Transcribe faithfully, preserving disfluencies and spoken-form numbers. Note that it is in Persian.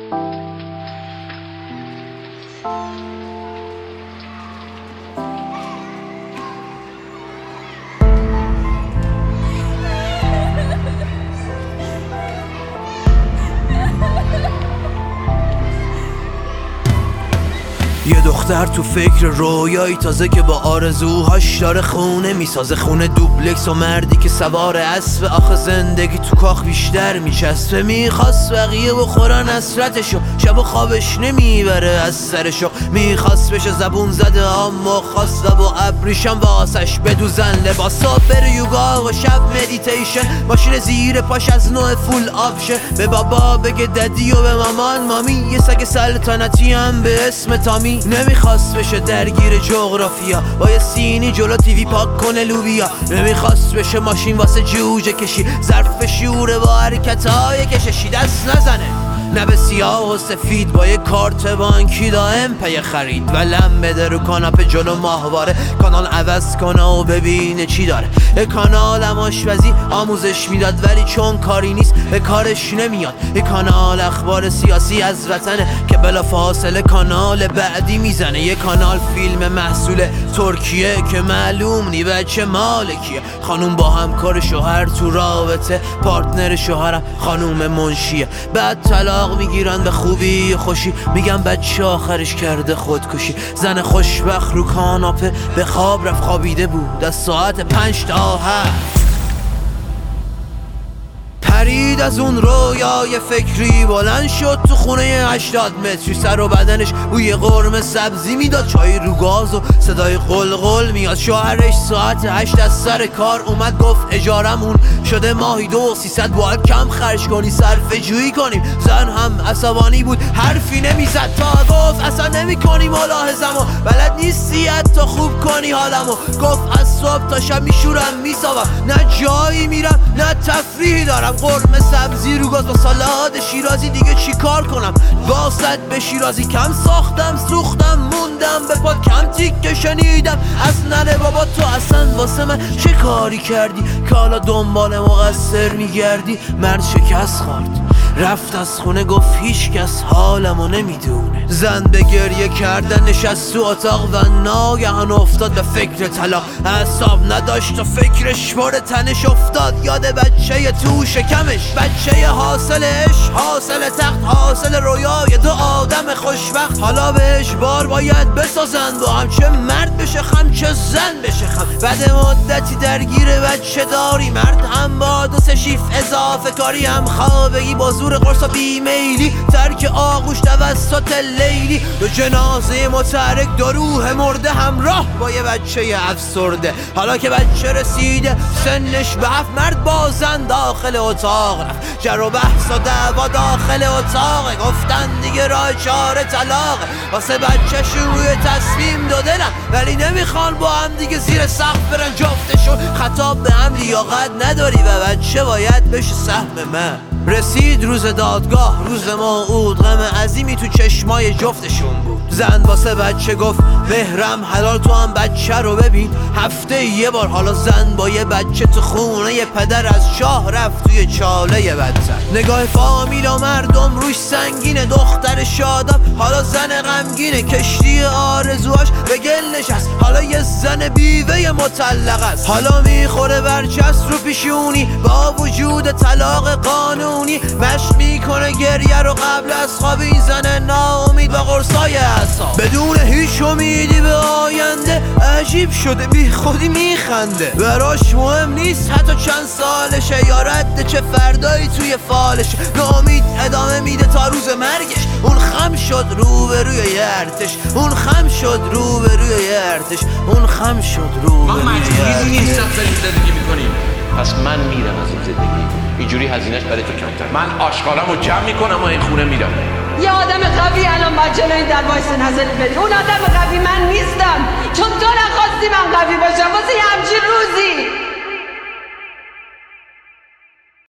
یه دختر تو فکر رویایی تازه که با آرزوهاش داره خونه میسازه، خونه دوبلکس و مردی که سوار اسب. آخه زندگی تو کاخ بیشتر میچسبه، میخواست بقیه بخورن حسرتشو، شب و خوابش نمیبره از سرشو. میخواست بشه زبون زده اما خواست لب و ابریشم واسش بدوزن، لباسا بره یوگا و شب مدیتیشن، ماشین زیر پاش از نوع فول آب شه. به بابا بگه ددی و به مامان مامی، یه سگ سلطنتی هم به اسم تامی. نمیخواست بشه درگیر جغرافیا، با یه سینی جلو تیوی پاک کنه لوبیا. نمیخواست بشه ماشین واسه جوجه کشی، ظرف شوره با حرکتای کششی. دست نزنه نه به سیاه و سفید، با یه کارت بانکی دائم پی خرید و لم بده رو کاناپه جلو ماهواره. کانال عوض کنه و ببینه چی داره. یه کانال هم آشپزی آموزش میداد، ولی چون کاری نیست به کارش نمیاد. یه کانال اخبار سیاسی از وطنه که بلا فاصله کانال بعدی میزنه. یه کانال فیلم محصول ترکیه که معلوم نی بچه مالکیه. خانوم با همکار شوهر تو رابطه، پارتنر شوهرم خانوم منشیه. بعد طلاق میگیرن به خوبی خوشی، میگن بچه آخرش کرده خودکشی. زن خوشبخت رو کاناپه به خواب رفت، خوابیده بود از ساعت پنج تا هفت. پرید از اون رویای فکری، بلند شد تو خونه هشتاد متری. سر و بدنش بوی قرمه سبزی میداد، چای رو گاز و صدای قلقل میاد. شوهرش ساعت هشت از سر کار اومد، گفت اجارمون شده ماهی دو سیصد، باید کم خرج کنی صرفه جویی کنیم. زن هم عصبانی بود حرفی نمیزد، تا گفت اصلا نمی کنی ملاحظمو، بلد نیستی حتی خوب کنی حالمو. گفت از صبح تا شب میشورم میساوم، نه جایی میرم نه تفریحی دارم. قرمه سبزی رو گاز با سالاد شیرازی، دیگه چی کار کنم؟ واسط به شیرازی کم ساختم، سوختم موندم به پاد، کم تیکه شنیدم از ننه بابا. تو اصلا واسه من چه کاری کردی که حالا دنبال مقصر میگردی؟ مرد شکست خورد رفت از خونه، گفت هیچ کس حالمو نمیدونه. زن به گریه کردن نشست تو اتاق و ناگهان افتاد به فکر طلاق. اعصاب نداشت و فکرش بار تنش افتاد یاد بچه تو شکمش، بچه حاصلش حاصل تخت، حاصل رویای دو آدم خوشبخت. حالا به اجبار باید بسازن با هم، چه مرد بشه خم چه زن بشه خم. بعد مدتی درگیر بچه داری، مرد هم با دو سه شیف اضافه کاری، هم خوابگی با زور قرص و بیمیلی، ترک آغوش توسط لیلی. دو جنازه متحرک، دو روح مرده همراه با یه بچه افسرده. حالا که بچه رسیده سنش به هفت، مرد با زن داخل اتاق رفت، جر و بحث و دعوا داخل اتاق. گفتن دیگه راه چاره طلاقه، واسه بچه روی تصمیم دادنم، ولی نمیخوان با هم دیگه زیر سقف برن جفتشون. خطاب به هم لیاقت نداری و بچه باید بشه سهم من. رسید روز دادگاه، روز موعود، غم عظیمی تو چشمای جفتشون بود. زن واسه بچه گفت بهرم حلال تو هم بچه رو ببین، هفته یه بار. حالا زن با یه بچه تو خونه یه پدر از شاه رفت توی چاله یه بدتر. نگاه فامیل و مردم روش سنگینه، دختر شاداب حالا زن غمگینه. کشتی آرزوهاش به گل نشست، حالا یه زن بیوه مطلق است. حالا میخوره برچست رو پیشونی با وجود طلاق قانونی. مشق میکنه گریه رو قبل از خواب، این زن ناامید با قرصای اعصاب، بدون هیچ امیدی به آینده. عجیب شده بی خودی میخنده، براش مهم نیست حتی چند سالشه یا رد چه فردایی توی فالشه. ناامید ادامه میده تا روز مرگش. اون خم شد رو به روی ارتش، اون خم شد رو به روی ارتش، اون خم شد رو به روی ارتش. ما مجبوری نیستم داریم زندگی میکنیم، پس من میرم از این زندگی، اینجوری هزینهش برای تو کمتر. من آشغالمو جمع میکنم و این خونه میرم. یه آدم قوی الان باید جلوی در وایس نظر بری. اون آدم قوی من نیستم، چون تو نخواستی من قوی باشم واسه یه همچین روزی.